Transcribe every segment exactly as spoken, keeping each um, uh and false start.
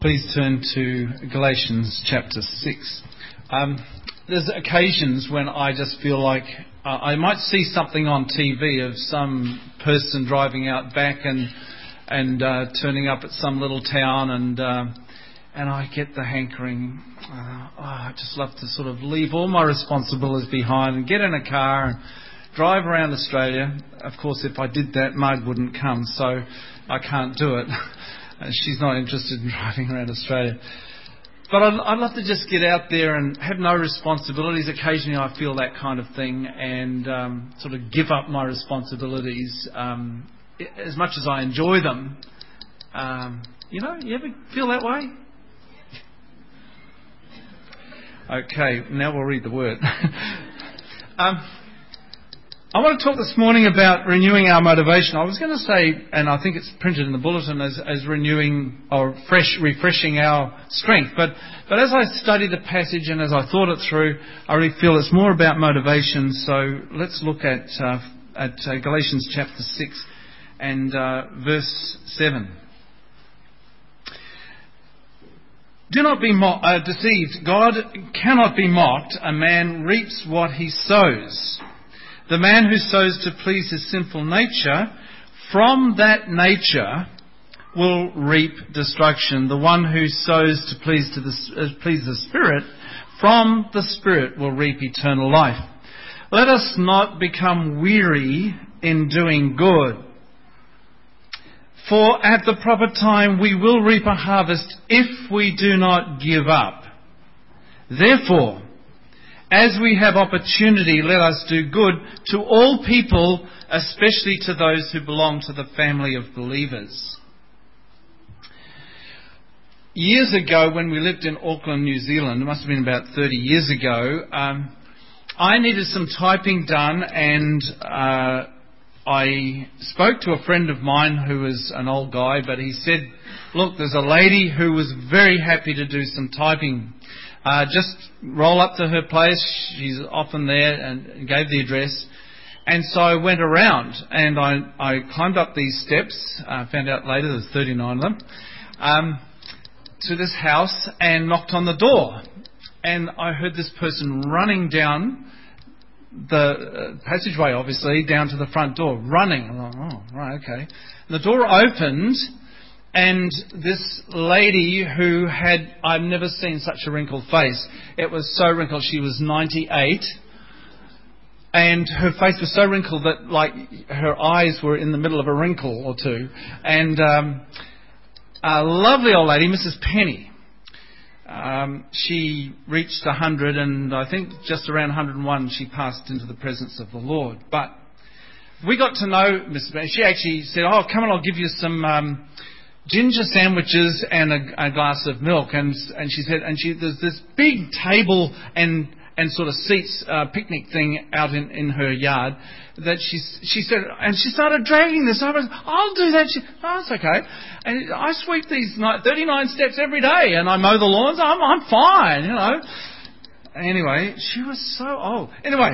Please turn to Galatians chapter six. Um, there's occasions when I just feel like uh, I might see something on T V of some person driving out back and and uh, turning up at some little town, and uh, and I get the hankering. Uh, oh, I just love to sort of leave all my responsibilities behind and get in a car and drive around Australia. Of course, if I did that, Marg wouldn't come, so I can't do it. She's not interested in driving around Australia. But I'd, I'd love to just get out there and have no responsibilities. Occasionally I feel that kind of thing and um, sort of give up my responsibilities um, as much as I enjoy them. Um, you know, you ever feel that way? Okay, now we'll read the word. um, I want to talk this morning about renewing our motivation. I was going to say, and I think it's printed in the bulletin as, as renewing or fresh, refreshing our strength. But, but as I studied the passage and as I thought it through, I really feel it's more about motivation. So let's look at, uh, at uh, Galatians chapter six and uh, verse seven. Do not be mo- uh, deceived. God cannot be mocked. A man reaps what he sows. The man who sows to please his sinful nature, from that nature will reap destruction. The one who sows to please, to the, uh, please the Spirit, from the Spirit will reap eternal life. Let us not become weary in doing good, for at the proper time we will reap a harvest if we do not give up. Therefore, as we have opportunity, let us do good to all people, especially to those who belong to the family of believers. Years ago, when we lived in Auckland, New Zealand, it must have been about thirty years ago, um, I needed some typing done, and uh, I spoke to a friend of mine who was an old guy, but he said, look, there's a lady who was very happy to do some typing. Uh, just roll up to her place. She's often there, and gave the address. And so I went around and I, I climbed up these steps. I uh, found out later there's thirty-nine of them. Um, to this house and knocked on the door. And I heard this person running down the uh, passageway, obviously, down to the front door, running. I thought, oh, right, okay. And the door opened. And this lady who had, I've never seen such a wrinkled face. It was so wrinkled. She was ninety-eight. And her face was so wrinkled that, like, her eyes were in the middle of a wrinkle or two. And um, a lovely old lady, Missus Penny. Um, she reached one hundred, and I think just around one hundred and one she passed into the presence of the Lord. But we got to know Missus Penny. She actually said, oh, come on, I'll give you some Um, ginger sandwiches and a, a glass of milk, and and she said, and she there's this big table and and sort of seats, uh, picnic thing out in, in her yard that she she said, and she started dragging this over. I'll do that. She, oh, it's okay. And I sweep these thirty-nine steps every day, and I mow the lawns. I'm I'm fine, you know. Anyway, she was so old. Anyway.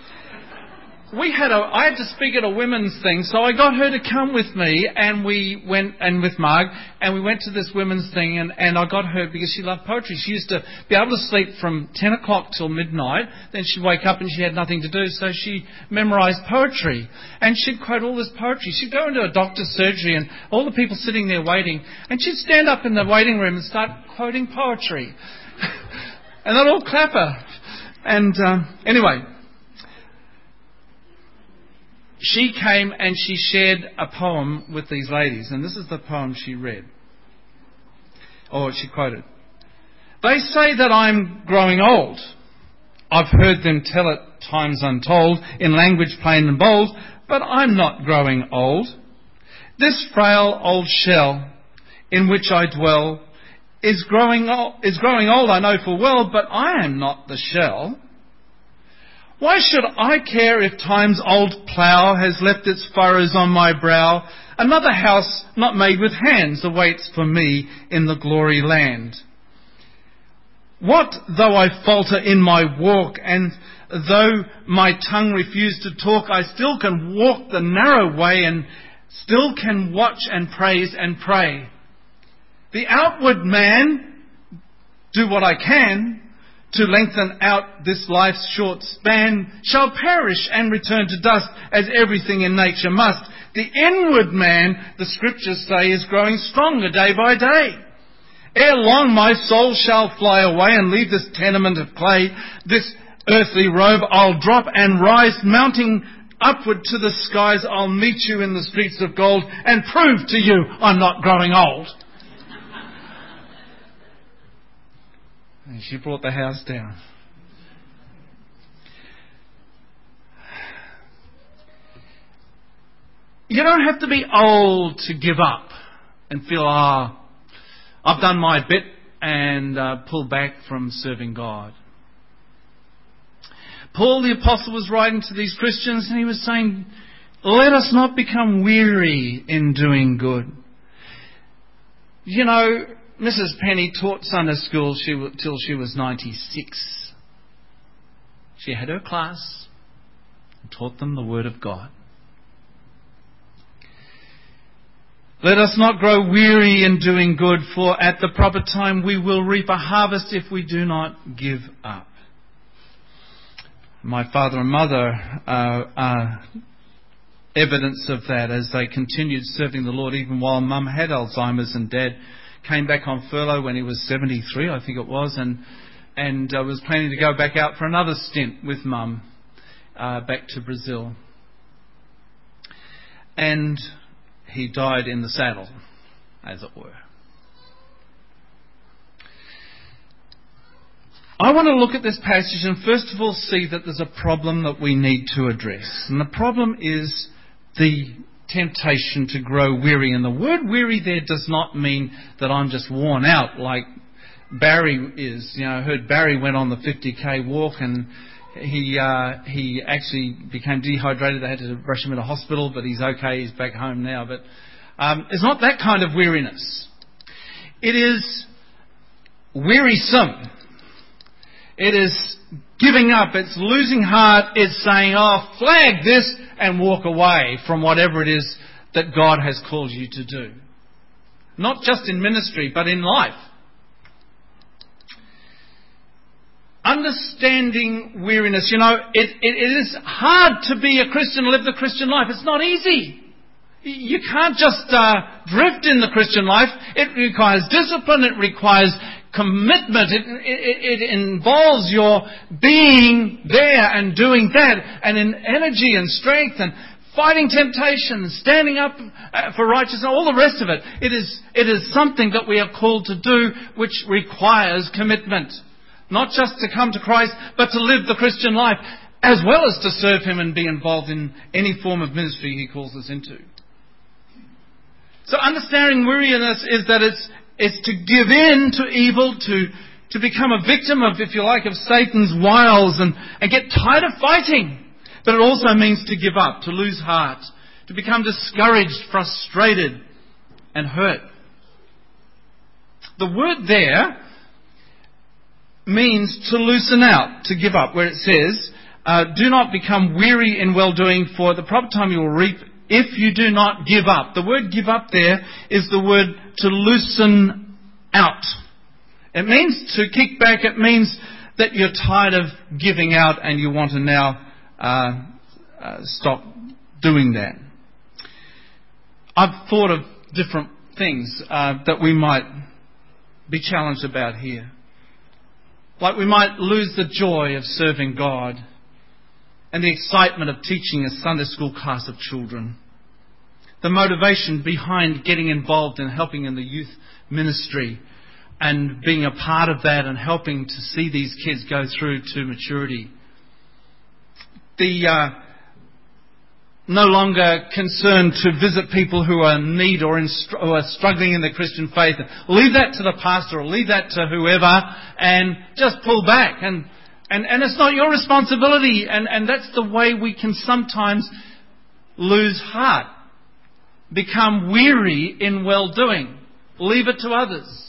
We had a, I had to speak at a women's thing, so I got her to come with me, and we went, and with Marg, and we went to this women's thing, and, and I got her because she loved poetry. She used to be able to sleep from ten o'clock till midnight, then she'd wake up and she had nothing to do, so she memorised poetry. And she'd quote all this poetry. She'd go into a doctor's surgery and all the people sitting there waiting, and she'd stand up in the waiting room and start quoting poetry. And they'd all clap her. And um, anyway, she came and she shared a poem with these ladies. And this is the poem she read. Or she quoted. They say that I'm growing old. I've heard them tell it times untold in language plain and bold. But I'm not growing old. This frail old shell in which I dwell is growing old, is growing old, I know full well. But I am not the shell. Why should I care if time's old plough has left its furrows on my brow? Another house not made with hands awaits for me in the glory land. What though I falter in my walk, and though my tongue refuse to talk, I still can walk the narrow way and still can watch and praise and pray. The outward man, do what I can to lengthen out this life's short span, shall perish and return to dust, as everything in nature must. The inward man, the scriptures say, is growing stronger day by day. Ere long my soul shall fly away and leave this tenement of clay. This earthly robe I'll drop and rise, mounting upward to the skies. I'll meet you in the streets of gold and prove to you I'm not growing old. And she brought the house down. You don't have to be old to give up and feel, ah, oh, I've done my bit, and uh, pull back from serving God. Paul the Apostle was writing to these Christians and he was saying, let us not become weary in doing good. You know, Missus Penny taught Sunday school she, till she was ninety-six. She had her class and taught them the Word of God. Let us not grow weary in doing good, for at the proper time we will reap a harvest if we do not give up. My father and mother uh, are evidence of that as they continued serving the Lord even while Mum had Alzheimer's, and Dad came back on furlough when he was seventy-three, I think it was, and and uh, was planning to go back out for another stint with Mum uh, back to Brazil. And he died in the saddle, as it were. I want to look at this passage and first of all see that there's a problem that we need to address. And the problem is the temptation to grow weary. And the word weary there does not mean that I'm just worn out like Barry is. You know, I heard Barry went on the fifty k walk and he uh, he actually became dehydrated. They had to rush him into hospital, but he's okay. He's back home now. But um, it's not that kind of weariness. It is wearisome. It is giving up. It's losing heart. It's saying, oh, flag this and walk away from whatever it is that God has called you to do. Not just in ministry, but in life. Understanding weariness. You know, it, it, it is hard to be a Christian, live the Christian life. It's not easy. You can't just uh, drift in the Christian life. It requires discipline. It requires commitment. It, it, it involves your being there and doing that, and in energy and strength and fighting temptation and standing up for righteousness, all the rest of it. It is, it is something that we are called to do, which requires commitment. Not just to come to Christ, but to live the Christian life, as well as to serve Him and be involved in any form of ministry He calls us into. So understanding weariness is that it's it's to give in to evil, to to become a victim of, if you like, of Satan's wiles and, and get tired of fighting. But it also means to give up, to lose heart, to become discouraged, frustrated, and hurt. The word there means to loosen out, to give up, where it says, uh, do not become weary in well-doing, for at the proper time you will reap if you do not give up. The word give up there is the word to loosen out. It means to kick back. It means that you're tired of giving out and you want to now uh, uh, stop doing that. I've thought of different things uh, that we might be challenged about here. Like we might lose the joy of serving God and the excitement of teaching a Sunday school class of children. The motivation behind getting involved in helping in the youth ministry and being a part of that and helping to see these kids go through to maturity. The uh, no longer concern to visit people who are in need or in, who are struggling in the Christian faith. Leave that to the pastor or leave that to whoever and just pull back. And And, and it's not your responsibility. And, and that's the way we can sometimes lose heart. Become weary in well-doing. Leave it to others.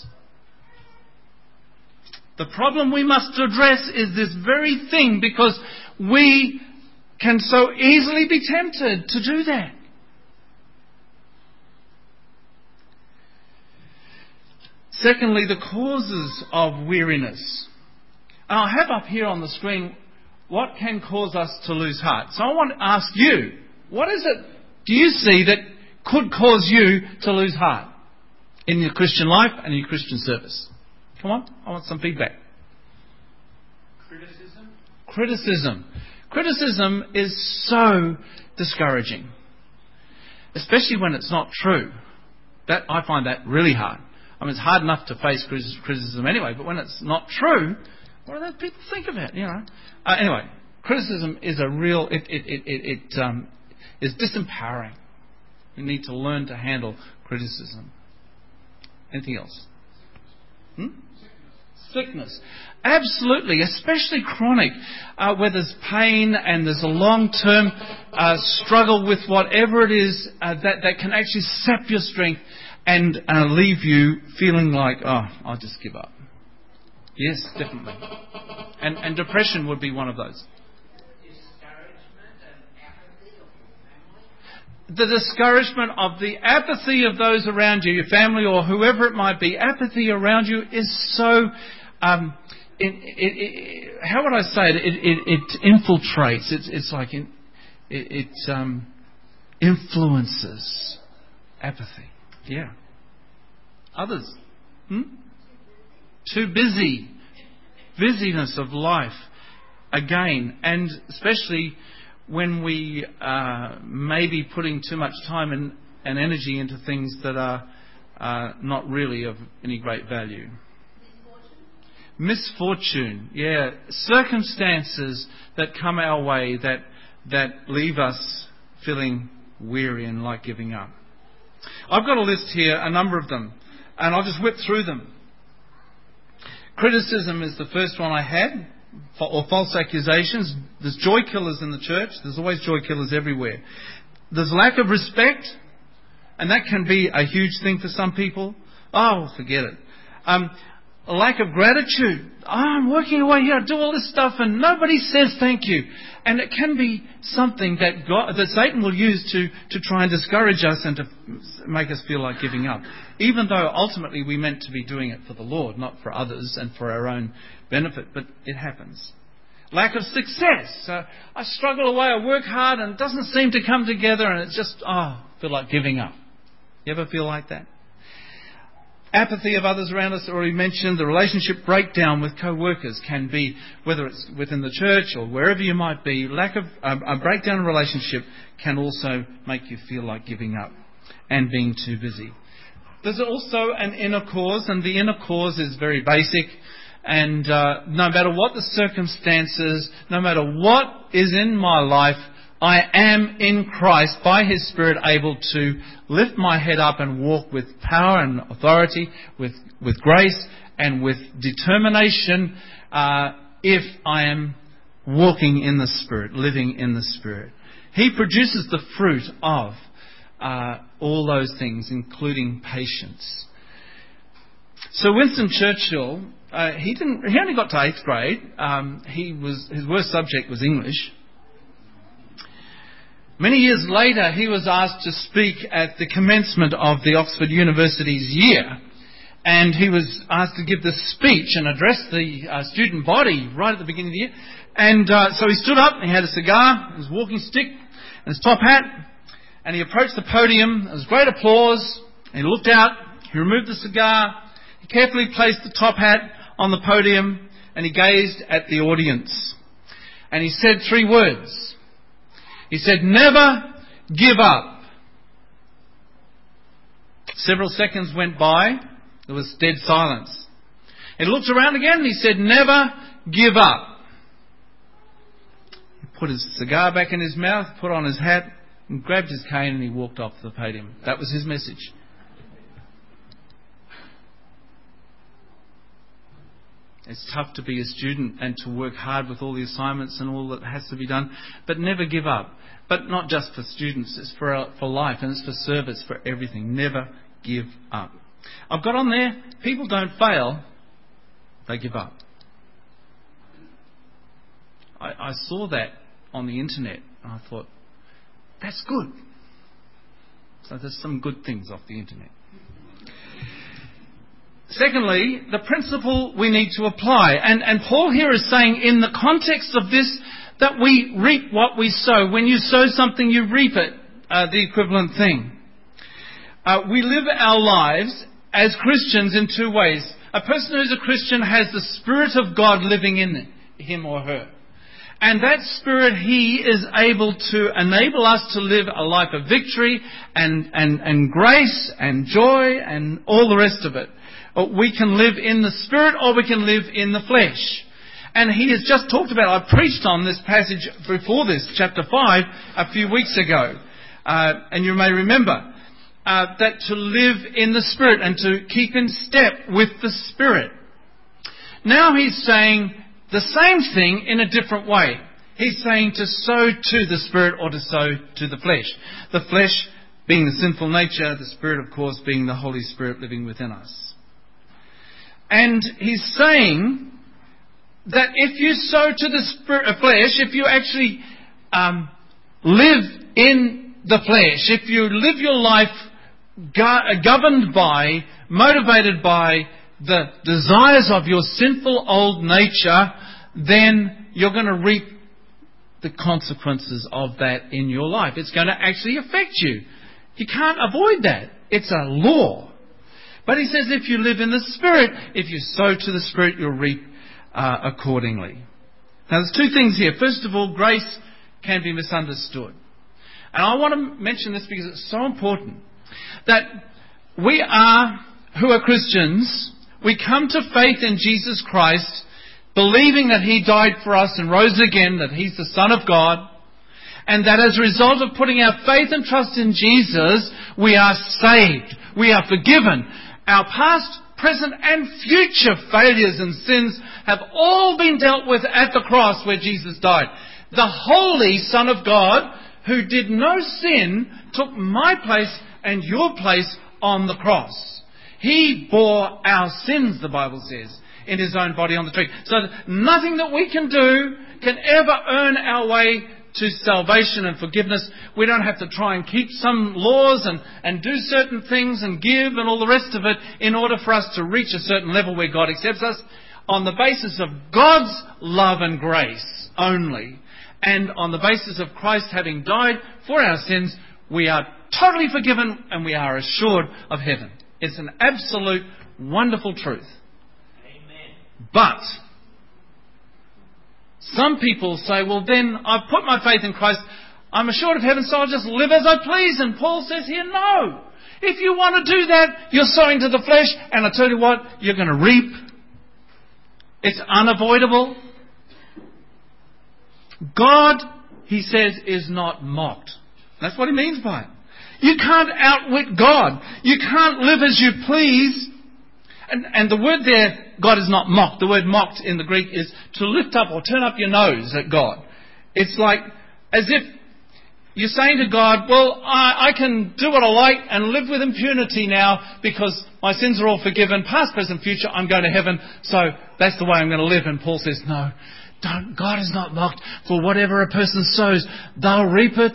The problem we must address is this very thing, because we can so easily be tempted to do that. Secondly, the causes of weariness. And I have up here on the screen what can cause us to lose heart. So I want to ask you, what is it do you see that could cause you to lose heart in your Christian life and in your Christian service? Come on, I want some feedback. Criticism. Criticism. Criticism is so discouraging, especially when it's not true. That I find that really hard. I mean, it's hard enough to face criticism anyway, but when it's not true, what do those people think of it? You know. Uh, anyway, criticism is a real. It it it it, it um, is disempowering. We need to learn to handle criticism. Anything else? Hmm? Sickness. Absolutely, especially chronic, uh, where there's pain and there's a long-term uh, struggle with whatever it is uh, that, that can actually sap your strength and uh, leave you feeling like, oh, I'll just give up. Yes, definitely. And, and depression would be one of those. The discouragement of the apathy of those around you, your family or whoever it might be, apathy around you is so, um, it, it, it, how would I say it? It, it, it infiltrates. It's, it's like it, it, it um, influences apathy. Yeah. Others? Hmm? Too busy. Busyness of life. Again, and especially when we uh, may be putting too much time and, and energy into things that are uh, not really of any great value. Misfortune. Misfortune, yeah. Circumstances that come our way that that leave us feeling weary and like giving up. I've got a list here, a number of them, and I'll just whip through them. Criticism is the first one I had. Or false accusations. There's joy killers in the church. There's always joy killers everywhere. There's lack of respect, and that can be a huge thing for some people. Oh, forget it. Um, a lack of gratitude. Oh, I'm working away here, I do all this stuff, and nobody says thank you. And it can be something that God, that Satan will use to, to try and discourage us and to make us feel like giving up. Even though ultimately we meant to be doing it for the Lord, not for others and for our own benefit, but it happens. Lack of success. Uh, I struggle away, I work hard and it doesn't seem to come together and it's just, oh, I feel like giving up. You ever feel like that? Apathy of others around us, already mentioned. The relationship breakdown with co-workers can be, whether it's within the church or wherever you might be, lack of um, a breakdown in relationship can also make you feel like giving up and being too busy. There's also an inner cause, and the inner cause is very basic. And uh, no matter what the circumstances, no matter what is in my life, I am in Christ, by His Spirit, able to lift my head up and walk with power and authority, with, with grace and with determination, uh, if I am walking in the Spirit, living in the Spirit. He produces the fruit of uh, all those things, including patience. So Winston Churchill, uh, he didn't. He only got to eighth grade. Um, he was his worst subject was English. Many years later, he was asked to speak at the commencement of the Oxford University's year. And he was asked to give this speech and address the uh, student body right at the beginning of the year. And uh, so he stood up, and he had a cigar, his walking stick, and his top hat. And he approached the podium. There was great applause. And he looked out, he removed the cigar, he carefully placed the top hat on the podium, and he gazed at the audience. And he said three words. He said, "Never give up." Several seconds went by. There was dead silence. He looked around again and he said, "Never give up." He put his cigar back in his mouth, put on his hat, and grabbed his cane and he walked off the podium. That was his message. It's tough to be a student and to work hard with all the assignments and all that has to be done, but never give up. But not just for students, it's for for life and it's for service, for everything. Never give up. I've got on there, people don't fail, they give up. I, I saw that on the internet and I thought, that's good. So there's some good things off the internet. secondly, the principle we need to apply. And, and Paul here is saying in the context of this that we reap what we sow. When you sow something, you reap it. Uh, the equivalent thing. Uh, we live our lives as Christians in two ways. A person who's a Christian has the Spirit of God living in him or her. And that Spirit, He is able to enable us to live a life of victory and, and, and grace and joy and all the rest of it. We can live in the Spirit or we can live in the flesh. And he has just talked about, I preached on this passage before this, chapter five, a few weeks ago. Uh, and you may remember uh, that to live in the Spirit and to keep in step with the Spirit. Now he's saying the same thing in a different way. He's saying to sow to the Spirit or to sow to the flesh. The flesh being the sinful nature, the Spirit, of course, being the Holy Spirit living within us. And he's saying that if you sow to the spirit, uh, flesh, if you actually um, live in the flesh, if you live your life go- governed by, motivated by the desires of your sinful old nature, then you're going to reap the consequences of that in your life. It's going to actually affect you. You can't avoid that. It's a law. But he says if you live in the Spirit, if you sow to the Spirit, you'll reap uh, accordingly. Now there's two things here. First of all, grace can be misunderstood. And I want to mention this because it's so important. That we are, who are Christians, we come to faith in Jesus Christ, believing that He died for us and rose again, that He's the Son of God, and that as a result of putting our faith and trust in Jesus, we are saved. We are forgiven. Our past, present and future failures and sins have all been dealt with at the cross where Jesus died. The Holy Son of God, who did no sin, took my place and your place on the cross. He bore our sins, the Bible says, in His own body on the tree. So nothing that we can do can ever earn our way to salvation and forgiveness. We don't have to try and keep some laws and, and do certain things and give and all the rest of it in order for us to reach a certain level where God accepts us. On the basis of God's love and grace only, and on the basis of Christ having died for our sins, we are totally forgiven and we are assured of heaven. It's an absolute wonderful truth. Amen. But some people say, well then, I've put my faith in Christ, I'm assured of heaven, so I'll just live as I please. And Paul says here, no. If you want to do that, you're sowing to the flesh, and I tell you what, you're going to reap. It's unavoidable. God, he says, is not mocked. That's what he means by it. You can't outwit God. You can't live as you please. And, and the word there, God is not mocked. The word mocked in the Greek is to lift up or turn up your nose at God. It's like as if you're saying to God, well, I, I can do what I like and live with impunity now because my sins are all forgiven, past, present, future, I'm going to heaven, so that's the way I'm going to live. And Paul says, no, don't. God is not mocked. For whatever a person sows, they'll reap it.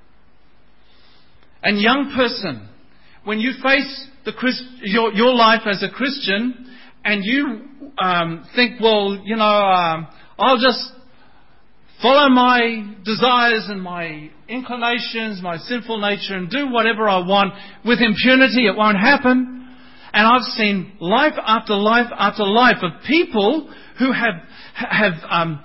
And young person, when you face the Christ, your, your life as a Christian and you um, think, well, you know, um, I'll just follow my desires and my inclinations, my sinful nature, and do whatever I want with impunity, it won't happen. And I've seen life after life after life of people who have have um,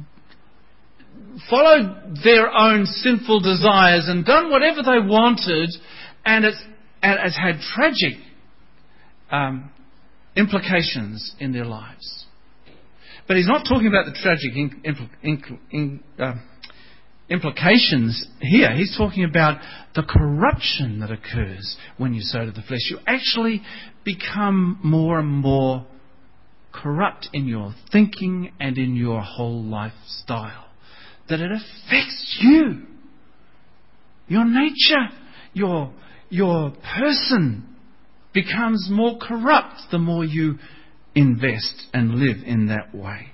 followed their own sinful desires and done whatever they wanted, and it's, and it's had tragic um, implications in their lives. But he's not talking about the tragic in, in, in, in, uh, implications here. He's talking about the corruption that occurs when you sow to the flesh. You actually become more and more corrupt in your thinking and in your whole lifestyle. That it affects you. Your nature, your, your person becomes more corrupt the more you invest and live in that way.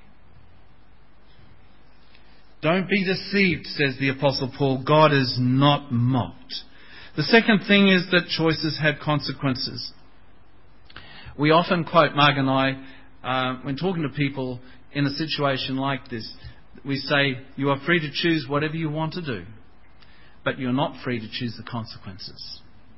Don't be deceived, says the Apostle Paul. God is not mocked. The second thing is that choices have consequences. We often quote, Mark and I, uh, when talking to people in a situation like this, we say, you are free to choose whatever you want to do, but you're not free to choose the consequences.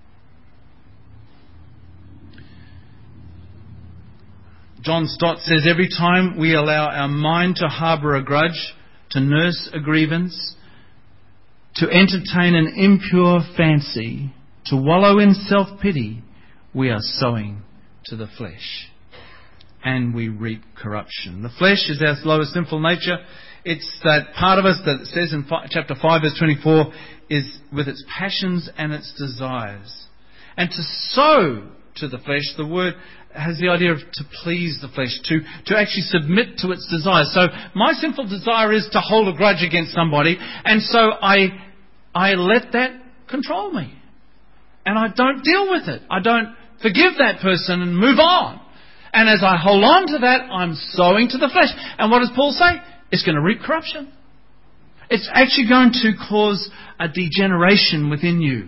John Stott says, every time we allow our mind to harbour a grudge, to nurse a grievance, to entertain an impure fancy, to wallow in self-pity, we are sowing to the flesh, and we reap corruption. The flesh is our lowest sinful nature. It's that part of us that it says in chapter five, verse twenty-four, is with its passions and its desires. And to sow to the flesh, the word has the idea of to please the flesh, to, to actually submit to its desires. So my sinful desire is to hold a grudge against somebody, and so I, I let that control me. And I don't deal with it. I don't forgive that person and move on. And as I hold on to that, I'm sowing to the flesh. And what does Paul say? It's going to reap corruption. It's actually going to cause a degeneration within you.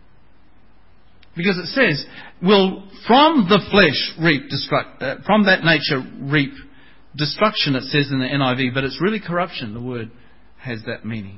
Because it says, will from the flesh reap destruct, uh, from that nature reap destruction, it says in the N I V, but it's really corruption. The word has that meaning.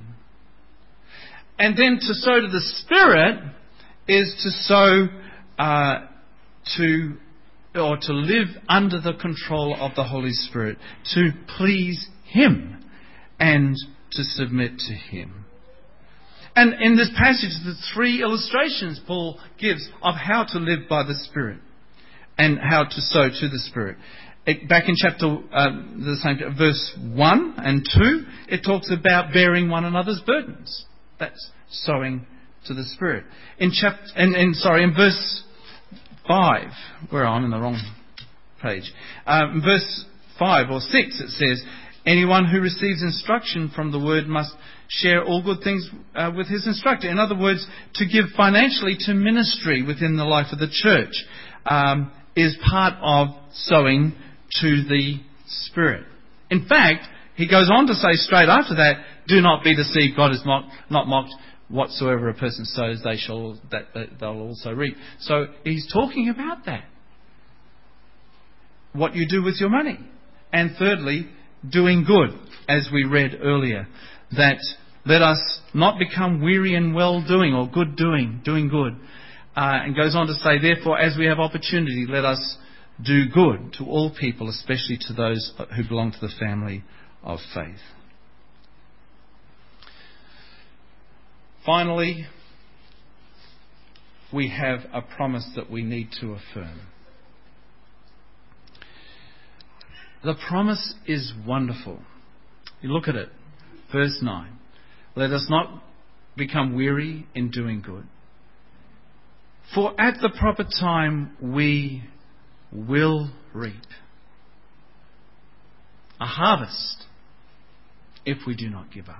And then to sow to the Spirit is to sow uh, to or to live under the control of the Holy Spirit, to please Him and to submit to Him. And in this passage, the three illustrations Paul gives of how to live by the Spirit and how to sow to the Spirit. It, back in chapter, uh, the same verse one and two, it talks about bearing one another's burdens. That's sowing to the Spirit. In chapter, and, and sorry, in verse five, where I'm in the wrong page. Um, verse five or six, it says, anyone who receives instruction from the Word must share all good things uh, with his instructor. In other words, to give financially to ministry within the life of the church um, is part of sowing to the Spirit. In fact, he goes on to say straight after that, do not be deceived, God is not, not mocked. Whatsoever a person sows, they shall that, that they'll also reap. So he's talking about that. What you do with your money. And thirdly, doing good, as we read earlier. That let us not become weary in well-doing or good doing, doing good. Uh, and goes on to say, therefore, as we have opportunity, let us do good to all people, especially to those who belong to the family of faith. Finally, we have a promise that we need to affirm. The promise is wonderful. You look at it. Verse nine. Let us not become weary in doing good. For at the proper time we will reap a harvest if we do not give up.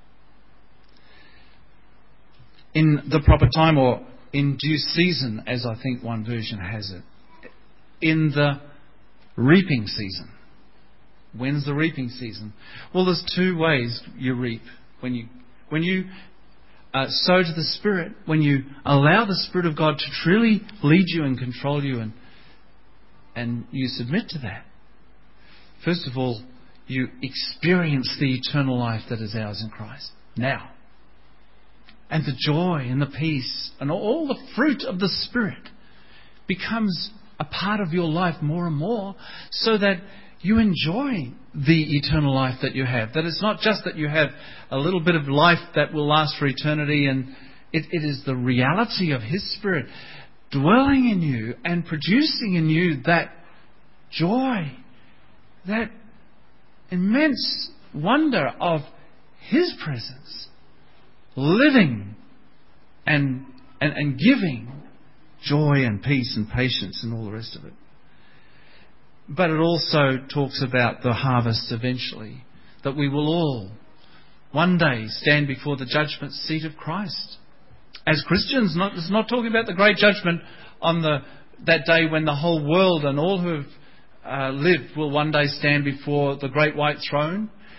In the proper time, or in due season, as I think one version has it. In the reaping season. When's the reaping season? Well, there's two ways you reap. When you when you uh, sow to the Spirit, when you allow the Spirit of God to truly lead you and control you, and and you submit to that. First of all, you experience the eternal life that is ours in Christ now. And the joy and the peace and all the fruit of the Spirit becomes a part of your life more and more, so that you enjoy the eternal life that you have. That it's not just that you have a little bit of life that will last for eternity, and it, it is the reality of His Spirit dwelling in you and producing in you that joy, that immense wonder of His presence, living and, and, and giving joy and peace and patience and all the rest of it. But it also talks about the harvest eventually, that we will all one day stand before the judgment seat of Christ. As Christians, not, it's not talking about the great judgment on the that day when the whole world and all who have uh, lived will one day stand before the great white throne,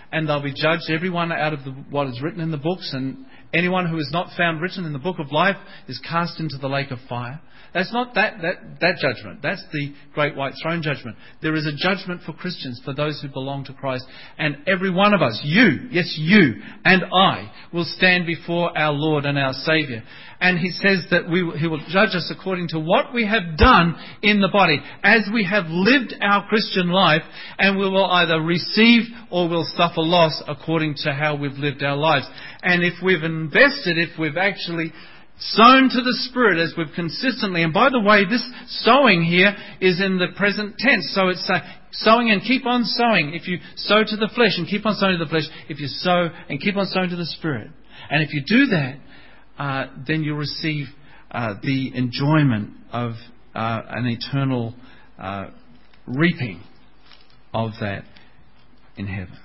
and they'll be judged, everyone out of the, what is written in the books, and anyone who is not found written in the book of life is cast into the lake of fire. That's not that, that, that judgment. That's the great white throne judgment. There is a judgment for Christians, for those who belong to Christ. And every one of us, you, yes you, and I, will stand before our Lord and our Saviour. And He says that we, He will judge us according to what we have done in the body, as we have lived our Christian life, and we will either receive or will suffer loss according to how we've lived our lives. And if we've invested, if we've actually sown to the Spirit as we've consistently, and by the way, this sowing here is in the present tense, so it's uh, sowing and keep on sowing. If you sow to the flesh and keep on sowing to the flesh, if you sow and keep on sowing to the Spirit, and if you do that, uh, then you'll receive uh, the enjoyment of uh, an eternal uh, reaping of that in heaven.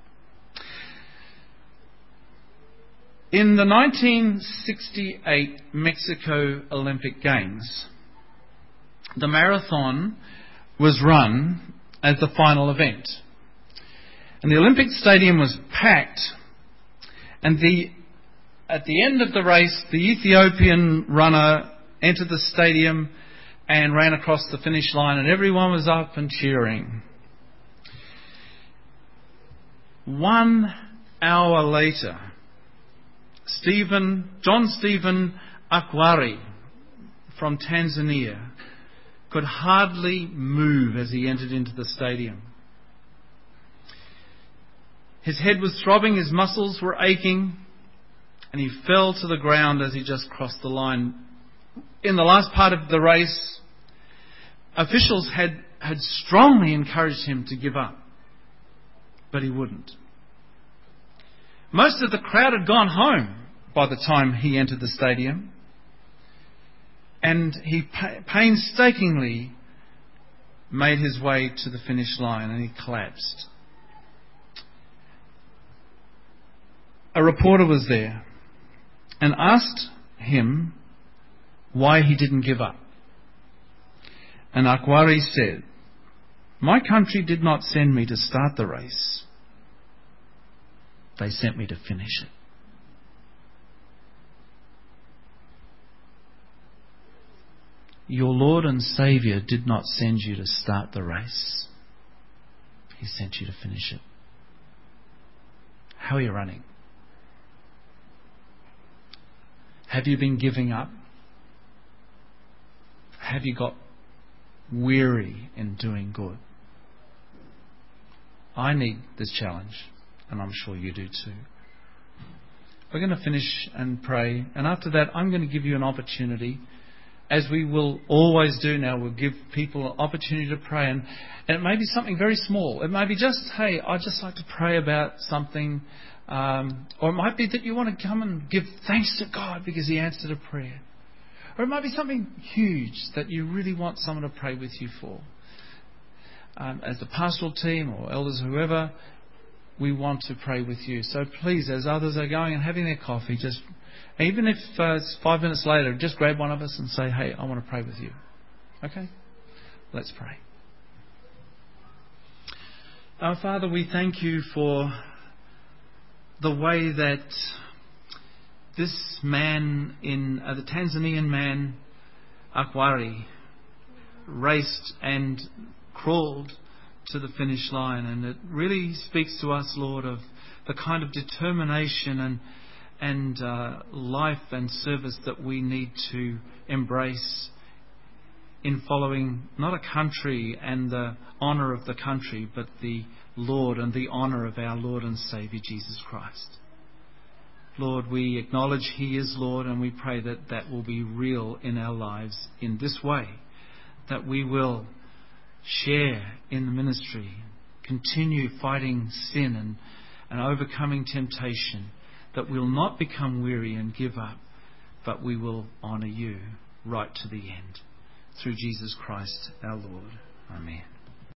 In the nineteen sixty-eight Mexico Olympic Games, the marathon was run as the final event. And the Olympic Stadium was packed, and the at the end of the race, the Ethiopian runner entered the stadium and ran across the finish line, and everyone was up and cheering. One hour later, Stephen, John Stephen Akwari from Tanzania could hardly move as he entered into the stadium. His head was throbbing, his muscles were aching, and he fell to the ground as he just crossed the line. In the last part of the race, officials had, had strongly encouraged him to give up, but he wouldn't. Most of the crowd had gone home by the time he entered the stadium, and he painstakingly made his way to the finish line, and he collapsed. A reporter was there and asked him why he didn't give up. And Akwari said, "My country did not send me to start the race. They sent me to finish it." Your Lord and Saviour did not send you to start the race. He sent you to finish it. How are you running? Have you been giving up? Have you got weary in doing good? I need this challenge, and I'm sure you do too. We're going to finish and pray, and after that I'm going to give you an opportunity, as we will always do now. We'll give people an opportunity to pray, and, and it may be something very small. It may be just, hey, I'd just like to pray about something, um, or it might be that you want to come and give thanks to God because He answered a prayer. Or it might be something huge that you really want someone to pray with you for. Um, as the pastoral team or elders, whoever, we want to pray with you. So please, as others are going and having their coffee, just, even if uh, it's five minutes later, just grab one of us and say, hey, I want to pray with you. Okay? Let's pray. Our Father, we thank you for the way that this man, in uh, the Tanzanian man, Akwari, raced and crawled to the finish line. And it really speaks to us, Lord, of the kind of determination and and uh, life and service that we need to embrace in following not a country and the honour of the country, but the Lord and the honour of our Lord and Saviour Jesus Christ. Lord, we acknowledge He is Lord, and we pray that that will be real in our lives in this way, that we will share in the ministry, continue fighting sin and, and overcoming temptation, that we'll not become weary and give up, but we will honour you right to the end. Through Jesus Christ our Lord. Amen.